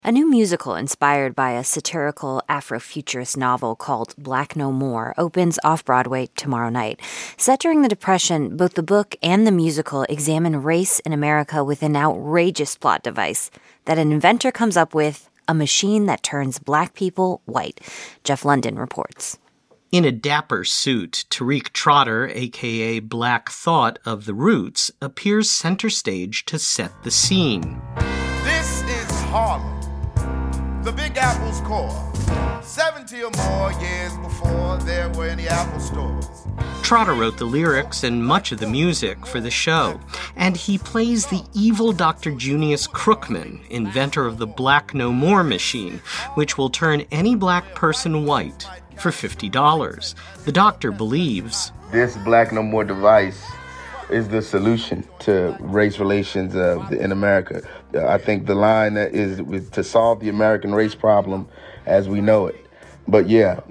A new musical inspired by a satirical Afrofuturist novel called Black No More opens off-Broadway tomorrow night. Set during the Depression, both the book and the musical examine race in America with an outrageous plot device that an inventor comes up with, a machine that turns black people white. Jeff London reports. In a dapper suit, Tariq Trotter, a.k.a. Black Thought of the Roots, appears center stage to set the scene. This is Harlem, the Big Apple's core. 70 or more years before there were any Apple stores. Trotter wrote the lyrics and much of the music for the show, and he plays the evil Dr. Junius Crookman, inventor of the Black No More machine, which will turn any black person white for $50. The doctor believes this Black No More device is the solution to race relations in America. I think the line is to solve the American race problem as we know it. But yeah,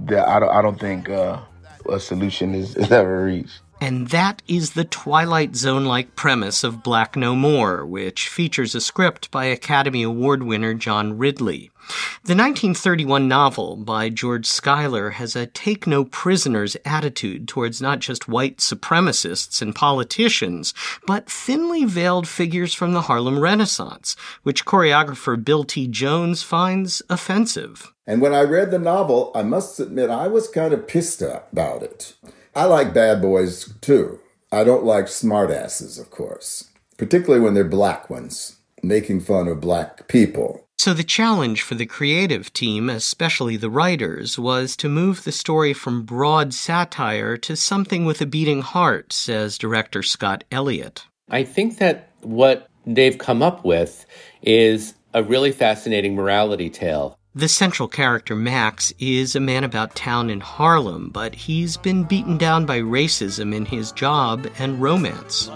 I don't think a solution is ever reached. And that is the Twilight Zone-like premise of Black No More, which features a script by Academy Award winner John Ridley. The 1931 novel by George Schuyler has a take-no-prisoners attitude towards not just white supremacists and politicians, but thinly veiled figures from the Harlem Renaissance, which choreographer Bill T. Jones finds offensive. And when I read the novel, I must admit I was kind of pissed about it. I like bad boys, too. I don't like smartasses, of course, particularly when they're black ones, making fun of black people. So the challenge for the creative team, especially the writers, was to move the story from broad satire to something with a beating heart, says director Scott Elliott. I think that what they've come up with is a really fascinating morality tale. The central character, Max, is a man about town in Harlem, but he's been beaten down by racism in his job and romance.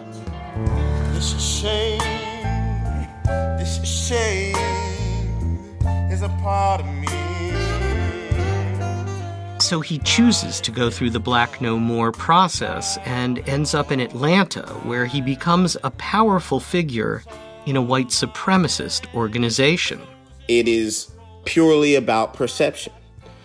This shame is a part of me. So he chooses to go through the Black No More process and ends up in Atlanta, where he becomes a powerful figure in a white supremacist organization. It is purely about perception,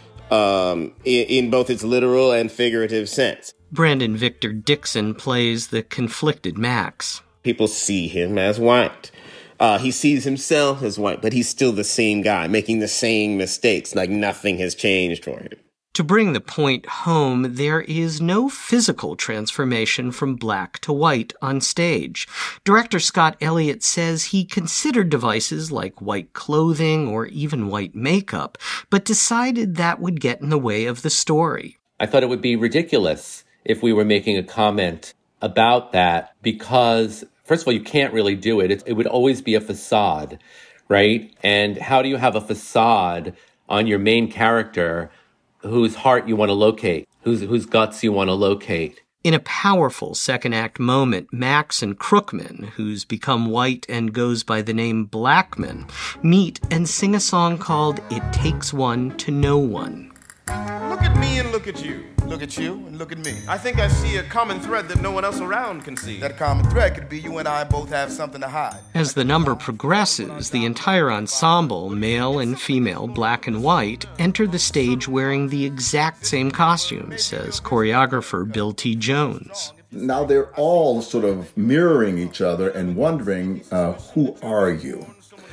in both its literal and figurative sense. Brandon Victor Dixon plays the conflicted Max. People see him as white. He sees himself as white, but he's still the same guy, making the same mistakes, like nothing has changed for him. To bring the point home, there is no physical transformation from black to white on stage. Director Scott Elliott says he considered devices like white clothing or even white makeup, but decided that would get in the way of the story. I thought it would be ridiculous if we were making a comment about that because, first of all, you can't really do it. It would always be a facade, right? And how do you have a facade on your main character whose heart you want to locate, whose guts you want to locate? In a powerful second-act moment, Max and Crookman, who's become white and goes by the name Blackman, meet and sing a song called It Takes One to Know One. Look at me and look at you. Look at you and look at me. I think I see a common thread that no one else around can see. That common thread could be you and I both have something to hide. As the number progresses, the entire ensemble, male and female, black and white, enter the stage wearing the exact same costumes, says choreographer Bill T. Jones. Now they're all sort of mirroring each other and wondering, who are you?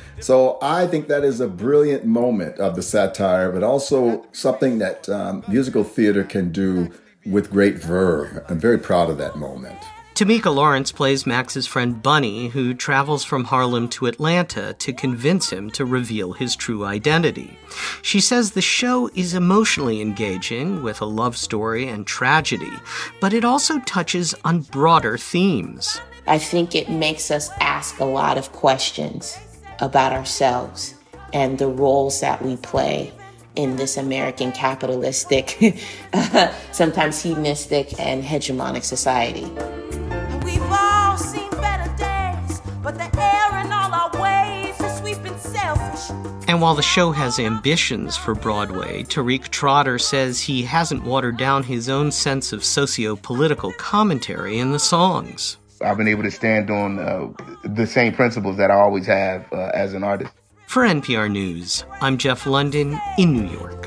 So I think that is a brilliant moment of the satire, but also something that musical theater can do with great verve. I'm very proud of that moment. Tamika Lawrence plays Max's friend Bunny, who travels from Harlem to Atlanta to convince him to reveal his true identity. She says the show is emotionally engaging, with a love story and tragedy, but it also touches on broader themes. I think it makes us ask a lot of questions about ourselves and the roles that we play in this American capitalistic, sometimes hedonistic and hegemonic society. We've all seen better days, but the air in all our ways is sweeping selfish. And while the show has ambitions for Broadway, Tariq Trotter says he hasn't watered down his own sense of socio-political commentary in the songs. I've been able to stand on the same principles that I always have as an artist. For NPR News, I'm Jeff London in New York.